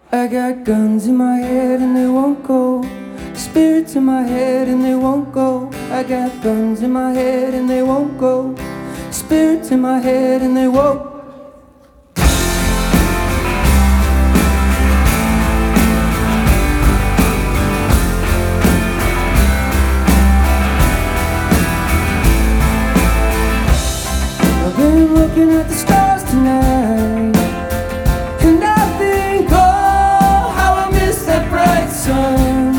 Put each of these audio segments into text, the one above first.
I got guns in my head and they won't go. Spirits in my head and they won't go. I got guns in my head and they won't go. Spirits in my head and they won't. I've been looking at the stars tonight, and I think, oh, how I miss that bright sun.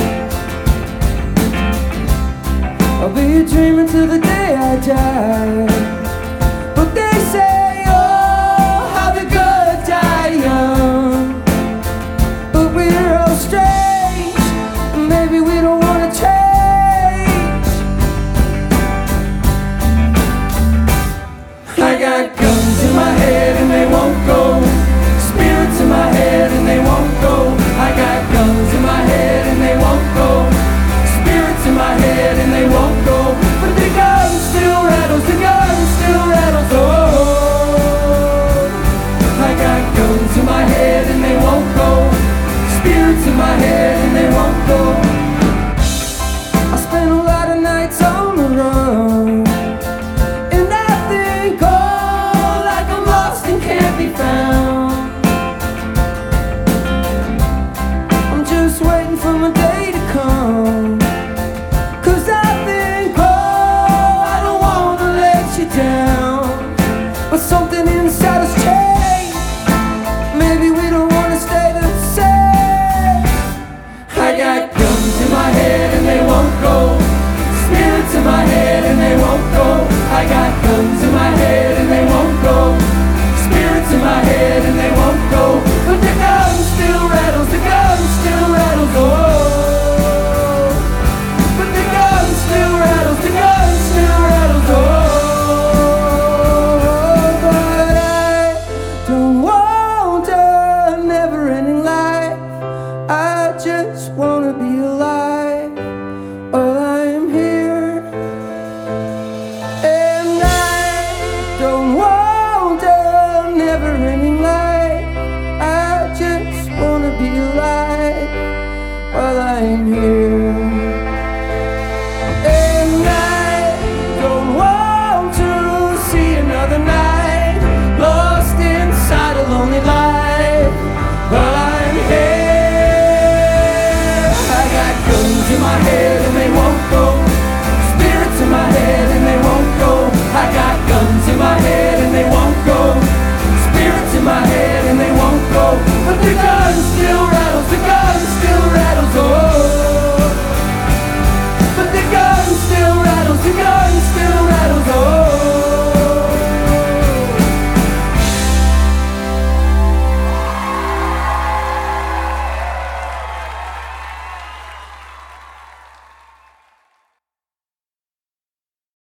I'll be dreaming till the day I die, but they say, oh, how the good die young. But we're all strange, and maybe we don't want to change. I got guns in my head and they won't go. Spirits in my head and they won't go. I got guns in my head and they won't go. Spirits in my head and they won't go. But the gun still rattles, the gun still rattles. Oh, I got guns in my head and they won't go. Spirits in my head.